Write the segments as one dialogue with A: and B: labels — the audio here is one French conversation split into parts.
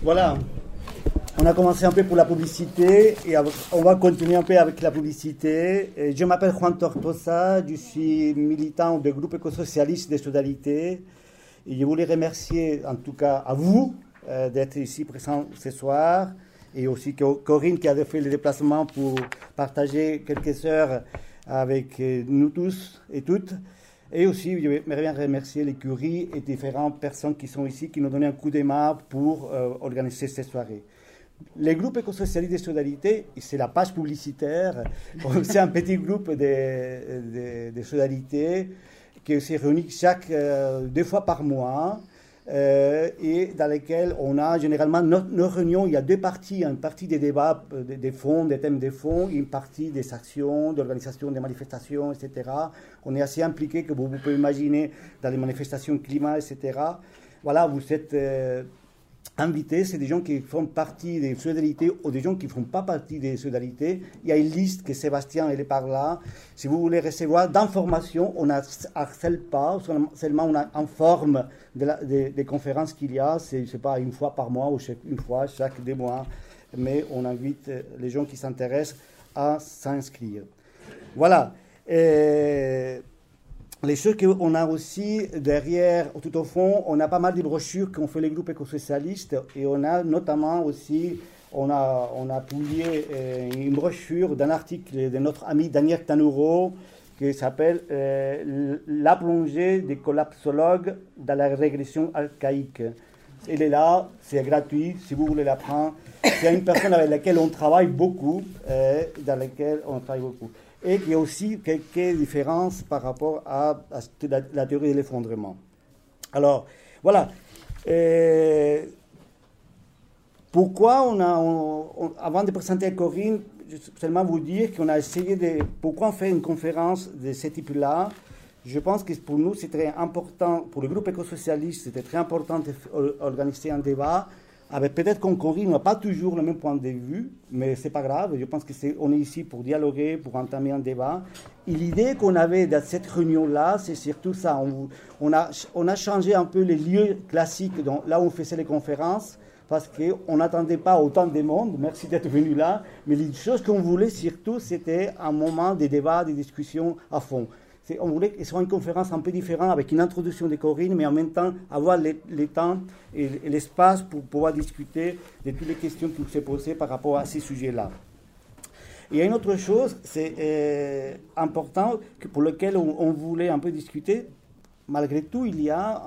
A: Voilà, on a commencé un peu pour la publicité et on va continuer un peu avec la publicité. Je m'appelle Juan Tortosa, je suis militant du groupe éco-socialiste de Solidarité et je voulais remercier en tout cas à vous d'être ici présent ce soir et aussi Corinne qui a fait le déplacement pour partager quelques heures avec nous tous et toutes. Et aussi, je voudrais bien remercier l'écurie et différentes personnes qui sont ici, qui nous ont donné un coup de main pour organiser cette soirée. Le groupe éco-socialiste de Solidarité, c'est la page publicitaire. C'est un petit groupe de solidarité qui se réunit deux fois par mois et dans lesquels on a généralement nos réunions. Il y a deux parties, une partie des débats, des fonds, des thèmes des fonds, et une partie des actions, d'organisation des manifestations, etc. On est assez impliqué, que vous pouvez imaginer, dans les manifestations climat, etc. Voilà, vous êtes invités, c'est des gens qui font partie des solidarités ou des gens qui ne font pas partie des solidarités. Il y a une liste que Sébastien est par là. Si vous voulez recevoir d'informations, on harcèle pas, seulement on informe des conférences qu'il y a. C'est pas une fois par mois ou une fois chaque 2 mois, mais on invite les gens qui s'intéressent à s'inscrire. Voilà. Les choses qu'on a aussi derrière, tout au fond, on a pas mal de brochures qu'on fait les groupes éco-socialistes et on a notamment aussi, on a publié une brochure d'un article de notre ami Daniel Tanouro qui s'appelle La plongée des collapsologues dans la régression archaïque. Elle est là, c'est gratuit, si vous voulez la prendre. C'est une personne avec laquelle on travaille beaucoup, et qu'il y a aussi quelques différences par rapport à la théorie de l'effondrement. Alors, voilà. Pourquoi avant de présenter Corinne, je vais seulement vous dire qu'on a essayé pourquoi on fait une conférence de ce type-là. Je pense que pour nous, c'est très important, pour le groupe éco-socialiste, c'était très important d'organiser un débat. Avec peut-être qu'on Corinne n'a pas toujours le même point de vue, mais c'est pas grave. Je pense qu'on est ici pour dialoguer, pour entamer un débat. Et l'idée qu'on avait dans cette réunion-là, c'est surtout ça. On a changé un peu les lieux classiques, là où on faisait les conférences, parce qu'on n'attendait pas autant de monde. Merci d'être venu là. Mais les choses qu'on voulait surtout, c'était un moment de débat, de discussion à fond. On voulait que ce soit une conférence un peu différente, avec une introduction de Corinne, mais en même temps avoir le temps et l'espace pour pouvoir discuter de toutes les questions qui vous sont posées par rapport à ces sujets-là. Il y a une autre chose, c'est important, pour lequel on voulait un peu discuter. Malgré tout, il y a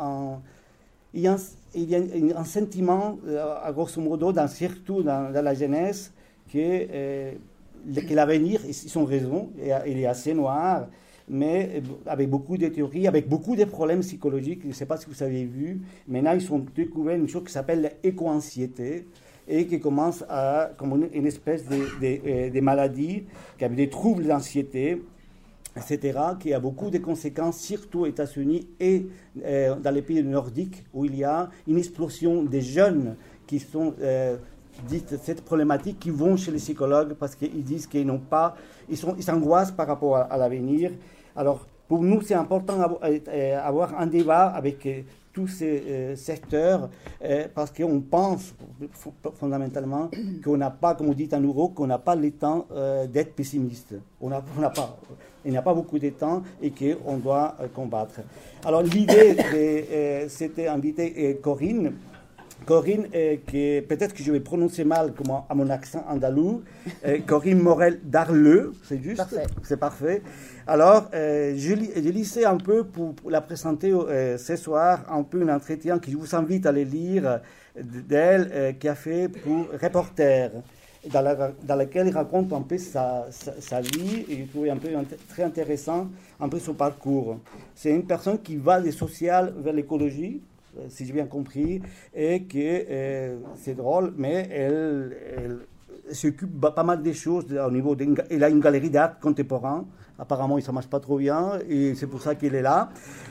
A: un sentiment, à grosso modo, surtout dans la jeunesse, que l'avenir, ils ont raison, il est assez noir, mais avec beaucoup de théories, avec beaucoup de problèmes psychologiques. Je ne sais pas si vous avez vu, maintenant ils ont découvert une chose qui s'appelle l'éco-anxiété et qui commence comme une espèce de maladie, qui a des troubles d'anxiété, etc., qui a beaucoup de conséquences, surtout aux États-Unis et dans les pays nordiques, où il y a une explosion des jeunes qui sont dites cette problématique, qui vont chez les psychologues parce qu'ils disent qu'ils n'ont pas, ils s'angoissent par rapport à l'avenir. Alors, pour nous, c'est important d'avoir un débat avec tous ces secteurs parce qu'on pense fondamentalement qu'on n'a pas, comme on dit en euro, qu'on n'a pas le temps d'être pessimiste. Il n'y a pas beaucoup de temps et qu'on doit combattre. Alors, l'idée, c'était d'inviter Corinne. Corinne, qui peut-être que je vais prononcer mal comme à mon accent andalou, Corinne Morel d'Arleux, c'est juste? Parfait. C'est parfait. Alors, je lisais un peu pour la présenter ce soir, un peu un entretien que je vous invite à le lire d'elle, qui a fait pour Reporter, dans lequel il raconte un peu sa vie, et je trouvais un peu très intéressant un peu son parcours. C'est une personne qui va du social vers l'écologie, si j'ai bien compris, et que c'est drôle, mais elle s'occupe pas mal des choses au niveau elle a une galerie d'art contemporain. Apparemment, ça ne marche pas trop bien, et c'est pour ça qu'elle est là.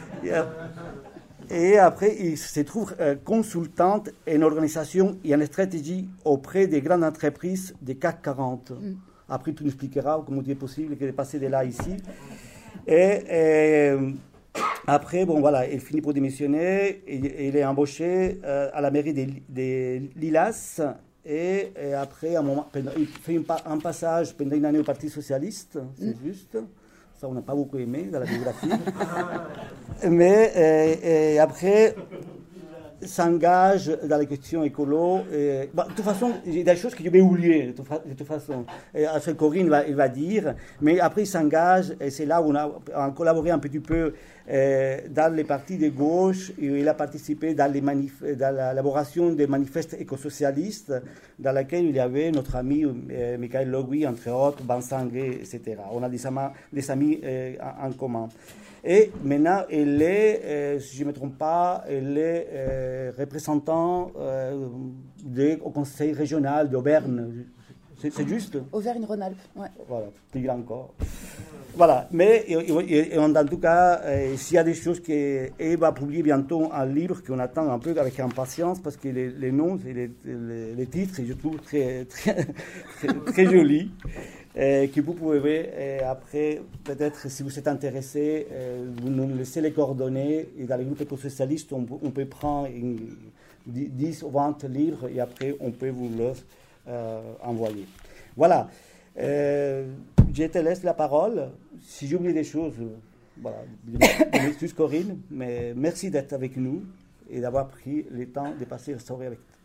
A: Et après, il se trouve consultante en organisation et en stratégie auprès des grandes entreprises des CAC 40. Après, tu nous expliqueras comment il est possible de passer de là à ici. Et Après, bon, voilà, il finit pour démissionner. Il est embauché à la mairie des Lilas. Et après, il fait un passage pendant une année au Parti Socialiste, c'est juste. Ça, on n'a pas beaucoup aimé dans la biographie. Mais et après, s'engage dans les questions écolo. Bah, de toute façon, il y a des choses que je vais oublier, de toute façon. Ce que Corinne va dire. Mais après, il s'engage, et c'est là où on a collaboré un petit peu dans les partis de gauche. Il a participé dans l'élaboration des manifestes écosocialistes, dans lesquels il y avait notre ami Michael Logui, entre autres, Bansangue, etc. On a des amis en commun. Et maintenant, elle est, si je ne me trompe pas, elle est représentant au conseil régional d'Auvergne. C'est juste?
B: Auvergne-Rhône-Alpes, ouais.
A: Voilà, plus grand encore. Voilà, mais en tout cas, s'il y a des choses qu'elle va publier bientôt un livre qu'on attend un peu avec impatience, parce que les noms et les titres, je trouve très, très, très, très jolis. Que vous pouvez, après, peut-être, si vous êtes intéressé, vous nous laissez les coordonnées. Et dans les groupes éco-socialistes, on peut prendre 10 ou 20 livres et après, on peut vous les envoyer. Voilà. Je te laisse la parole. Si j'oublie des choses, voilà, je m'excuse Corinne, mais merci d'être avec nous et d'avoir pris le temps de passer la soirée avec nous.